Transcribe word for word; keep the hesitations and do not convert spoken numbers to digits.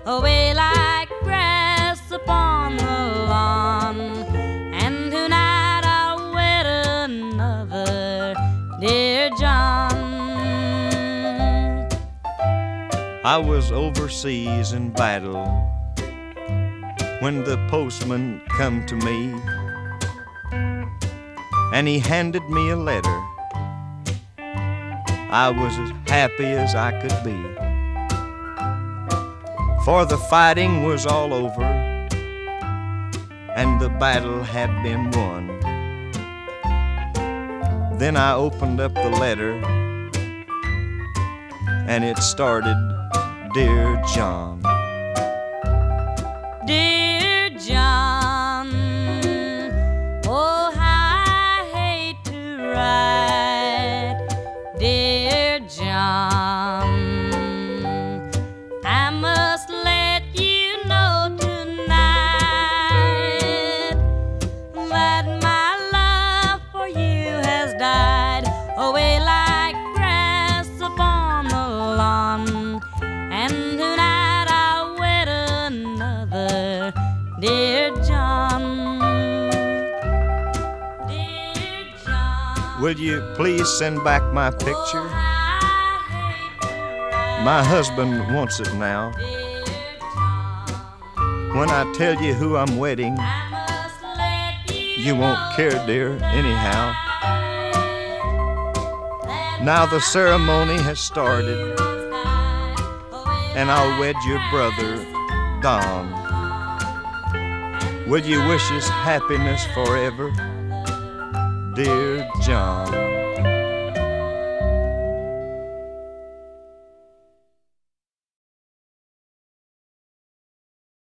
away like grass upon the lawn. And tonight I'll wed another, dear John. I was overseas in battle when the postman come to me, and he handed me a letter. I was as happy as I could be, for the fighting was all over and the battle had been won. Then I opened up the letter and it started, Dear John. Dear John, oh how I hate to write. Dear John, I must let you know tonight that my love for you has died away like grass upon the lawn. And tonight I'll wed another, dear John. Dear John, Will you please send back my picture? oh, I hate to write. My husband wants it now. Dear John, When I tell you who I'm wedding, I must let you you won't know care, dear, anyhow. that Now the my ceremony has started, love has died away and I'll like wed your brother, grass Don. upon the lawn. Will you wish us happiness forever, dear John?